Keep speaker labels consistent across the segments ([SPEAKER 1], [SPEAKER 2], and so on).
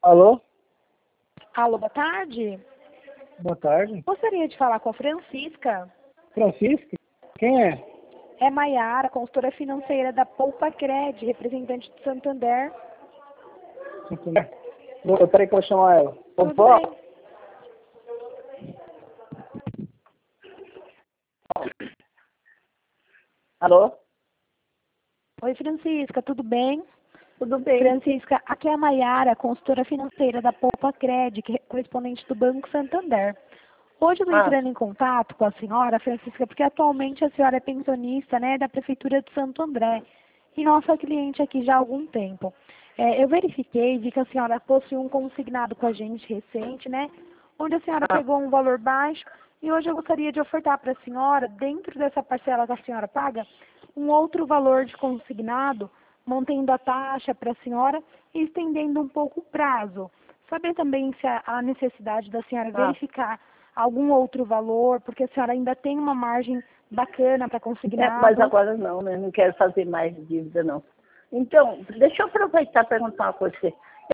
[SPEAKER 1] Alô?
[SPEAKER 2] Alô, boa tarde.
[SPEAKER 1] Boa tarde.
[SPEAKER 2] Gostaria de falar com a Francisca.
[SPEAKER 1] Francisco? Quem é?
[SPEAKER 2] É Maiara, consultora financeira da Poupa Cred, representante de Santander.
[SPEAKER 1] Peraí que eu vou chamar ela.
[SPEAKER 2] Tudo
[SPEAKER 1] Opa.
[SPEAKER 2] bem?
[SPEAKER 1] Alô?
[SPEAKER 2] Oi, Francisca, tudo bem?
[SPEAKER 1] Tudo bem.
[SPEAKER 2] Francisca, aqui é a Maiara, consultora financeira da Poupa Cred, que é correspondente do Banco Santander. Hoje eu estou entrando em contato com a senhora, Francisca, porque atualmente a senhora é pensionista, né, da Prefeitura de Santo André e nossa cliente aqui já há algum tempo. Eu verifiquei, vi que a senhora possui um consignado com a gente recente, né, onde a senhora pegou um valor baixo e hoje eu gostaria de ofertar para a senhora, dentro dessa parcela que a senhora paga, um outro valor de consignado, mantendo a taxa para a senhora e estendendo um pouco o prazo. Saber também se há necessidade da senhora verificar algum outro valor, porque a senhora ainda tem uma margem bacana para consignado.
[SPEAKER 3] Mas agora não, né? Não quero fazer mais dívida, não. Então, deixa eu aproveitar e perguntar uma coisa.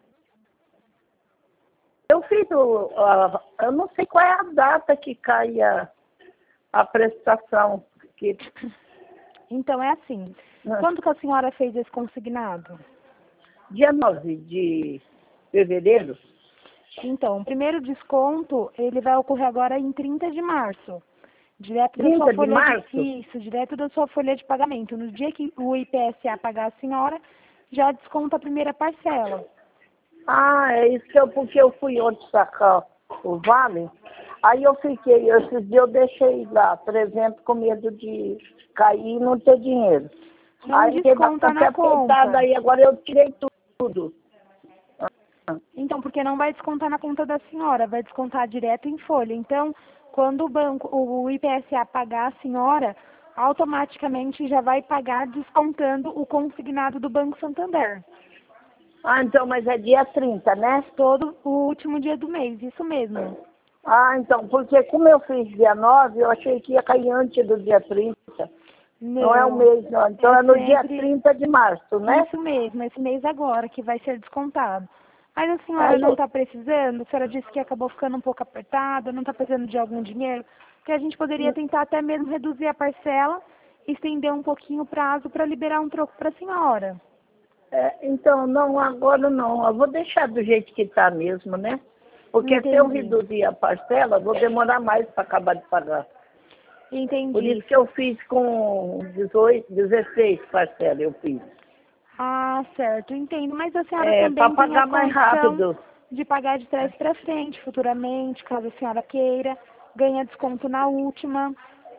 [SPEAKER 3] Eu fiz eu não sei qual é a data que cai a prestação.
[SPEAKER 2] Então, é assim. Quando que a senhora fez esse consignado?
[SPEAKER 3] Dia 9 de fevereiro.
[SPEAKER 2] Então, o primeiro desconto, ele vai ocorrer agora em 30 de março. Direto da
[SPEAKER 3] 30
[SPEAKER 2] sua
[SPEAKER 3] de
[SPEAKER 2] folha
[SPEAKER 3] março?
[SPEAKER 2] Isso, direto da sua folha de pagamento. No dia que o IPSA pagar a senhora, já desconta a primeira parcela.
[SPEAKER 3] Ah, é isso porque eu fui ontem sacar o vale. Aí eu fiquei, esses dias eu deixei lá 300 com medo de cair e não ter dinheiro.
[SPEAKER 2] Não
[SPEAKER 3] Aí
[SPEAKER 2] desconta na conta.
[SPEAKER 3] aí agora eu tirei tudo.
[SPEAKER 2] Então, porque não vai descontar na conta da senhora, vai descontar direto em folha. Então, quando o IPSA pagar a senhora, automaticamente já vai pagar descontando o consignado do Banco Santander.
[SPEAKER 3] Ah, então, mas é dia 30, né?
[SPEAKER 2] Todo o último dia do mês, isso mesmo.
[SPEAKER 3] Ah, então, porque como eu fiz dia 9, eu achei que ia cair antes do dia 30. Não é o mês, não. Então é no dia 30 de março, né?
[SPEAKER 2] Isso mesmo, esse mês agora que vai ser descontado. Mas a senhora não está precisando? A senhora disse que acabou ficando um pouco apertada, não está precisando de algum dinheiro? Que a gente poderia tentar até mesmo reduzir a parcela, estender um pouquinho o prazo para liberar um troco para a senhora.
[SPEAKER 3] Então, não, agora não. Eu vou deixar do jeito que está mesmo, né? Porque
[SPEAKER 2] Entendi.
[SPEAKER 3] se eu reduzir a parcela, vou demorar mais para acabar de pagar.
[SPEAKER 2] Entendi.
[SPEAKER 3] Por isso que eu fiz com 16 parcelas, eu fiz.
[SPEAKER 2] Ah, certo, entendo. Mas a senhora também
[SPEAKER 3] Para
[SPEAKER 2] tem
[SPEAKER 3] pagar
[SPEAKER 2] a
[SPEAKER 3] mais
[SPEAKER 2] condição
[SPEAKER 3] rápido.
[SPEAKER 2] de pagar de trás para frente, futuramente, caso a senhora queira, ganha desconto na última.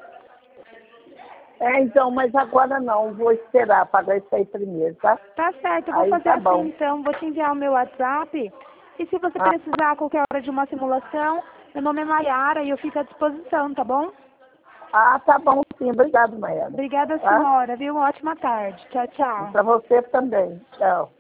[SPEAKER 3] Então, mas agora não, vou esperar pagar isso aí primeiro, tá?
[SPEAKER 2] Tá certo, eu vou
[SPEAKER 3] Aí
[SPEAKER 2] fazer
[SPEAKER 3] tá
[SPEAKER 2] assim
[SPEAKER 3] bom.
[SPEAKER 2] então, vou te enviar o meu WhatsApp. E se você precisar a qualquer hora de uma simulação, meu nome é Maiara e eu fico à disposição, tá bom?
[SPEAKER 3] Ah, tá bom sim. Obrigado, Maera.
[SPEAKER 2] Obrigada,
[SPEAKER 3] Tá?
[SPEAKER 2] senhora, viu? Uma ótima tarde. Tchau, tchau.
[SPEAKER 3] Para você também. Tchau.